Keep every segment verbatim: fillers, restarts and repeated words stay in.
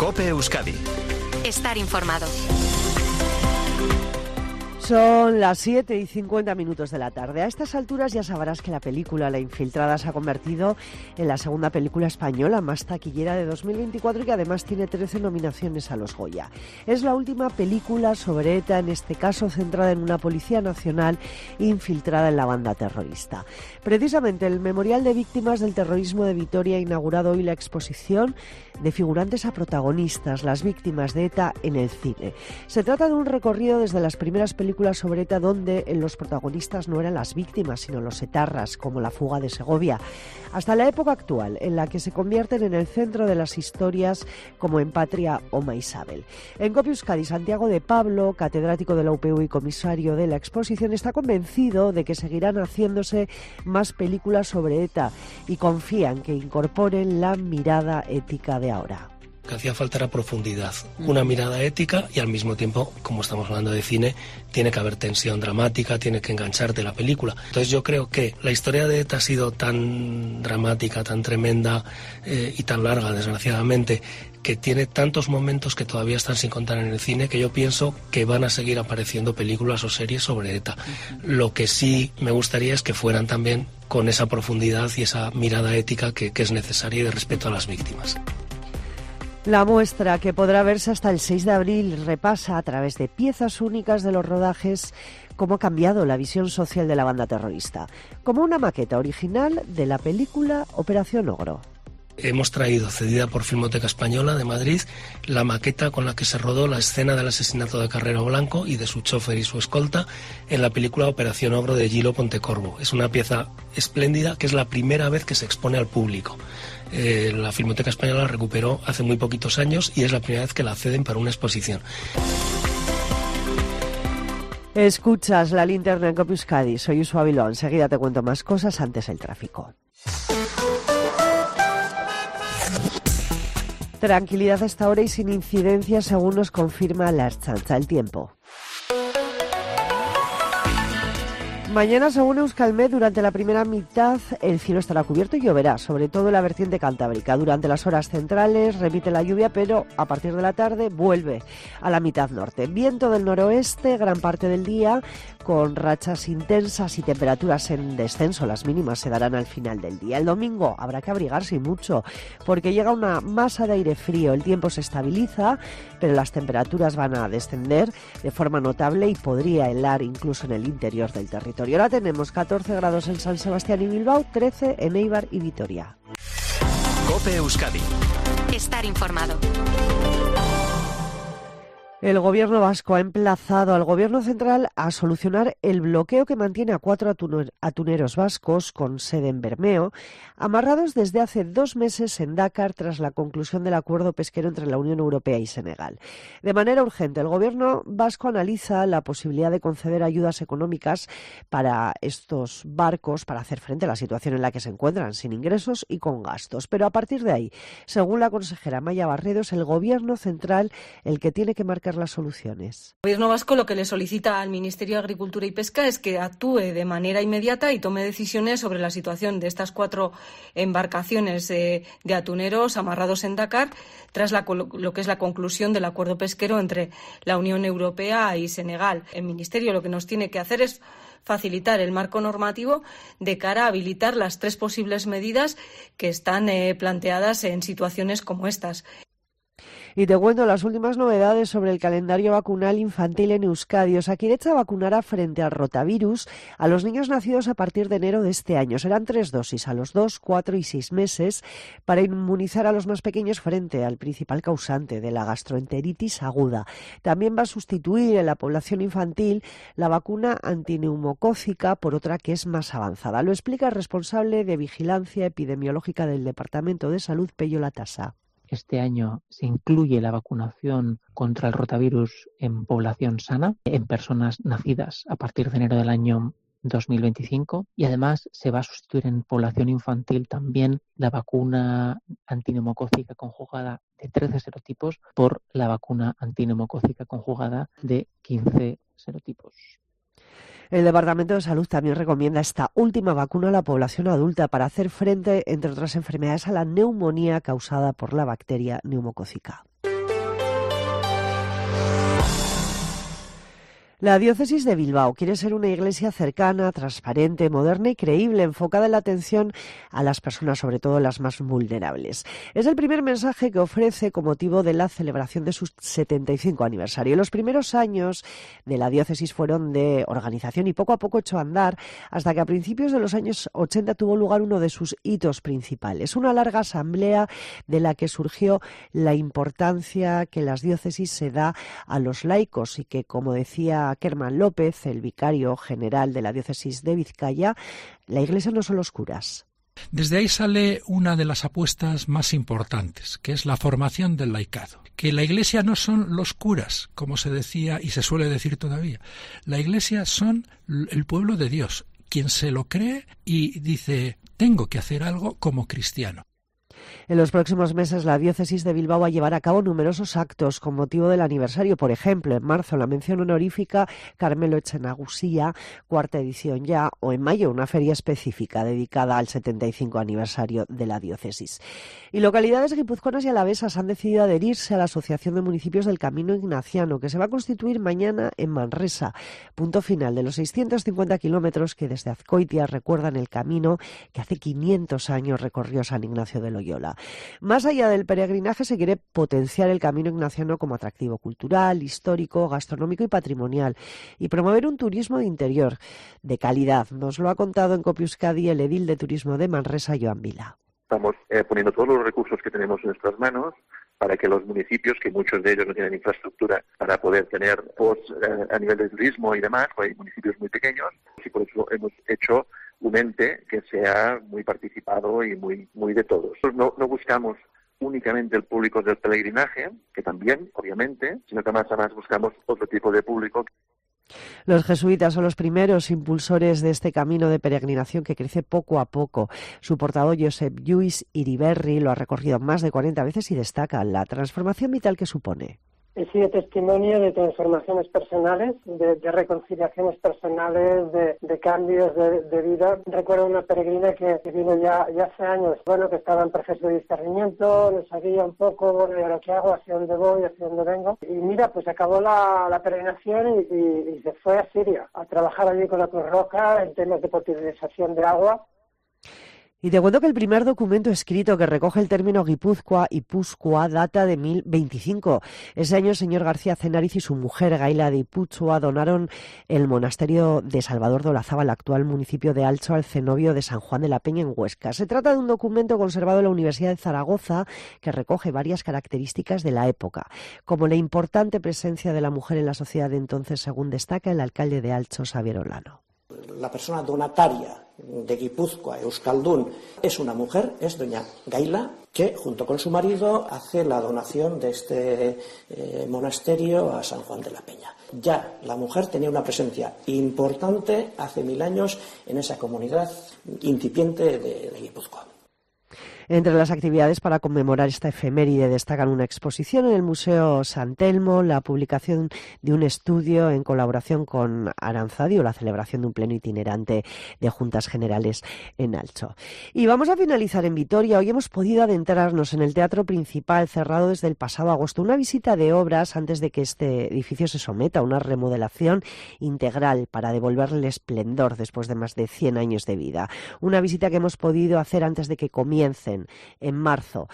COPE Euskadi. Estar informado. Son las siete y cincuenta minutos de la tarde. A estas alturas ya sabrás que la película La Infiltrada se ha convertido en la segunda película española más taquillera de dos mil veinticuatro y que además tiene trece nominaciones a los Goya. Es la última película sobre ETA, en este caso centrada en una policía nacional infiltrada en la banda terrorista. Precisamente el Memorial de Víctimas del Terrorismo de Vitoria ha inaugurado hoy la exposición de figurantes a protagonistas, las víctimas de ETA en el cine. Se trata de un recorrido desde las primeras películas sobre ETA, donde los protagonistas no eran las víctimas, sino los etarras, como la fuga de Segovia, hasta la época actual, en la que se convierten en el centro de las historias, como en Patria o Maisabel. En COPE Euskadi, Santiago de Pablo, catedrático de la U P U y comisario de la exposición, está convencido de que seguirán haciéndose más películas sobre ETA y confía en que incorporen la mirada ética de ahora. Lo que hacía falta era profundidad, una mirada ética y al mismo tiempo, como estamos hablando de cine, tiene que haber tensión dramática, tiene que engancharte la película. Entonces yo creo que la historia de ETA ha sido tan dramática, tan tremenda eh, y tan larga, desgraciadamente, que tiene tantos momentos que todavía están sin contar en el cine, que yo pienso que van a seguir apareciendo películas o series sobre ETA. Lo que sí me gustaría es que fueran también con esa profundidad y esa mirada ética que, que es necesaria y de respeto a las víctimas. La muestra, que podrá verse hasta el seis de abril, repasa a través de piezas únicas de los rodajes cómo ha cambiado la visión social de la banda terrorista, como una maqueta original de la película Operación Ogro. Hemos traído, cedida por Filmoteca Española de Madrid, la maqueta con la que se rodó la escena del asesinato de Carrero Blanco y de su chofer y su escolta en la película Operación Ogro de Gilo Pontecorvo. Es una pieza espléndida que es la primera vez que se expone al público. Eh, la Filmoteca Española la recuperó hace muy poquitos años y es la primera vez que la ceden para una exposición. Escuchas La Linterna en COPE Euskadi. Soy Usu Aviló. Enseguida te cuento más cosas, antes el tráfico. Tranquilidad hasta ahora y sin incidencias, según nos confirma la Ertzaintza. El tiempo. Mañana, según Euskalmet, durante la primera mitad el cielo estará cubierto y lloverá, sobre todo en la vertiente cantábrica. Durante las horas centrales repite la lluvia, pero a partir de la tarde vuelve a la mitad norte. Viento del noroeste gran parte del día, con rachas intensas y temperaturas en descenso. Las mínimas se darán al final del día. El domingo habrá que abrigarse y mucho, porque llega una masa de aire frío. El tiempo se estabiliza, pero las temperaturas van a descender de forma notable y podría helar incluso en el interior del territorio. Y ahora tenemos catorce grados en San Sebastián y Bilbao, trece en Eibar y Vitoria. COPE Euskadi. Estar informado. El Gobierno vasco ha emplazado al Gobierno central a solucionar el bloqueo que mantiene a cuatro atuneros vascos con sede en Bermeo, amarrados desde hace dos meses en Dakar tras la conclusión del acuerdo pesquero entre la Unión Europea y Senegal. De manera urgente, el Gobierno vasco analiza la posibilidad de conceder ayudas económicas para estos barcos para hacer frente a la situación en la que se encuentran, sin ingresos y con gastos. Pero a partir de ahí, según la consejera Maya Barredo, es el Gobierno central el que tiene que marcar las soluciones. El Gobierno vasco lo que le solicita al Ministerio de Agricultura y Pesca es que actúe de manera inmediata y tome decisiones sobre la situación de estas cuatro embarcaciones eh, de atuneros amarrados en Dakar tras la, lo que es la conclusión del acuerdo pesquero entre la Unión Europea y Senegal. El Ministerio lo que nos tiene que hacer es facilitar el marco normativo de cara a habilitar las tres posibles medidas que están eh, planteadas en situaciones como estas. Y te cuento las últimas novedades sobre el calendario vacunal infantil en Euskadi. Osakidetza vacunará frente al rotavirus a los niños nacidos a partir de enero de este año. Serán tres dosis, a los dos, cuatro y seis meses, para inmunizar a los más pequeños frente al principal causante de la gastroenteritis aguda. También va a sustituir en la población infantil la vacuna antineumocócica por otra que es más avanzada. Lo explica el responsable de Vigilancia Epidemiológica del Departamento de Salud, Pello Latasa. Este año se incluye la vacunación contra el rotavirus en población sana, en personas nacidas a partir de enero del año dos mil veinticinco, y además se va a sustituir en población infantil también la vacuna antineumocócica conjugada de trece serotipos por la vacuna antineumocócica conjugada de quince serotipos. El Departamento de Salud también recomienda esta última vacuna a la población adulta para hacer frente, entre otras enfermedades, a la neumonía causada por la bacteria neumocócica. La diócesis de Bilbao quiere ser una iglesia cercana, transparente, moderna y creíble, enfocada en la atención a las personas, sobre todo las más vulnerables. Es el primer mensaje que ofrece con motivo de la celebración de su setenta y cinco aniversario. Los primeros años de la diócesis fueron de organización y poco a poco echó a andar hasta que a principios de los años ochenta tuvo lugar uno de sus hitos principales, una larga asamblea de la que surgió la importancia que las diócesis se da a los laicos y que, como decía Kerman López, el vicario general de la diócesis de Vizcaya, la Iglesia no son los curas. Desde ahí sale una de las apuestas más importantes, que es la formación del laicado. Que la Iglesia no son los curas, como se decía y se suele decir todavía. La Iglesia son el pueblo de Dios, quien se lo cree y dice, tengo que hacer algo como cristiano. En los próximos meses la diócesis de Bilbao va a llevar a cabo numerosos actos con motivo del aniversario. Por ejemplo, en marzo la mención honorífica Carmelo Etxenagusía, cuarta edición ya, o en mayo una feria específica dedicada al setenta y cinco aniversario de la diócesis. Y localidades guipuzcoanas y alavesas han decidido adherirse a la Asociación de Municipios del Camino Ignaciano, que se va a constituir mañana en Manresa, punto final de los seiscientos cincuenta kilómetros que desde Azcoitia recuerdan el camino que hace quinientos años recorrió San Ignacio de Loyola. Más allá del peregrinaje, se quiere potenciar el camino ignaciano como atractivo cultural, histórico, gastronómico y patrimonial y promover un turismo de interior de calidad. Nos lo ha contado en Cope Euskadi el edil de turismo de Manresa, Joan Vila. Estamos eh, poniendo todos los recursos que tenemos en nuestras manos para que los municipios, que muchos de ellos no tienen infraestructura para poder tener posts eh, a nivel de turismo y demás, pues hay municipios muy pequeños, y por eso hemos hecho un ente que sea muy participado y muy muy de todos. No, no buscamos únicamente el público del peregrinaje, que también, obviamente, sino que más a más buscamos otro tipo de público. Los jesuitas son los primeros impulsores de este camino de peregrinación que crece poco a poco. Su portavoz, Josep Lluís Iriberri, lo ha recorrido más de cuarenta veces y destaca la transformación vital que supone. He sido testimonio de transformaciones personales, de, de reconciliaciones personales, de, de cambios de, de vida. Recuerdo una peregrina que, que vino ya, ya hace años, bueno, que estaba en proceso de discernimiento, no sabía un poco, bueno, ¿y ahora qué hago? ¿Hacia dónde voy? ¿Hacia dónde vengo? Y mira, pues acabó la, la peregrinación y, y, y se fue a Siria a trabajar allí con la Cruz Roja en temas de potabilización de agua. Y te cuento que el primer documento escrito que recoge el término Guipúzcoa y Ipúzcoa data de mil veinticinco. Ese año el señor García Cenariz y su mujer Gaila de Ipúzcoa donaron el monasterio de Salvador de Olazábal, actual municipio de Altso, al cenobio de San Juan de la Peña en Huesca. Se trata de un documento conservado en la Universidad de Zaragoza que recoge varias características de la época, como la importante presencia de la mujer en la sociedad de entonces, según destaca el alcalde de Altso, Xavier Olano. La persona donataria de Guipúzcoa, Euskaldun, es una mujer, es doña Gaila, que junto con su marido hace la donación de este eh, monasterio a San Juan de la Peña. Ya la mujer tenía una presencia importante hace mil años en esa comunidad incipiente de, de Guipúzcoa. Entre las actividades para conmemorar esta efeméride destacan una exposición en el Museo San Telmo, la publicación de un estudio en colaboración con Aranzadi o la celebración de un pleno itinerante de Juntas Generales en Altso. Y vamos a finalizar en Vitoria. Hoy hemos podido adentrarnos en el Teatro Principal, cerrado desde el pasado agosto. Una visita de obras antes de que este edificio se someta a una remodelación integral para devolverle el esplendor después de más de cien años de vida. Una visita que hemos podido hacer antes de que comiencen en marzo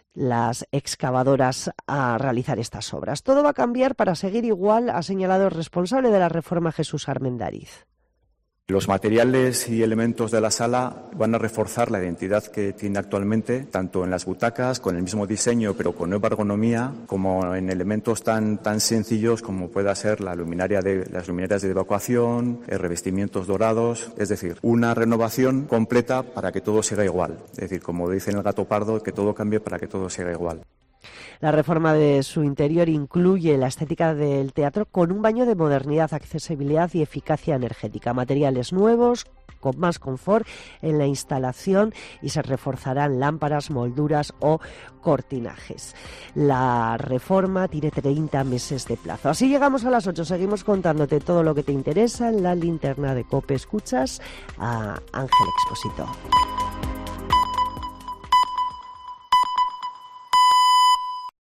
las excavadoras a realizar estas obras. Todo va a cambiar para seguir igual, ha señalado el responsable de la reforma, Jesús Armendariz. Los materiales y elementos de la sala van a reforzar la identidad que tiene actualmente, tanto en las butacas, con el mismo diseño pero con nueva ergonomía, como en elementos tan tan sencillos como pueda ser la luminaria de, las luminarias de evacuación, revestimientos dorados, es decir, una renovación completa para que todo siga igual. Es decir, como dice en el Gato Pardo, que todo cambie para que todo siga igual. La reforma de su interior incluye la estética del teatro con un baño de modernidad, accesibilidad y eficacia energética, materiales nuevos, con más confort en la instalación y se reforzarán lámparas, molduras o cortinajes. La reforma tiene treinta meses de plazo. Así llegamos a las ocho. Seguimos contándote todo lo que te interesa en la linterna de COPE. Escuchas a Ángel Expósito.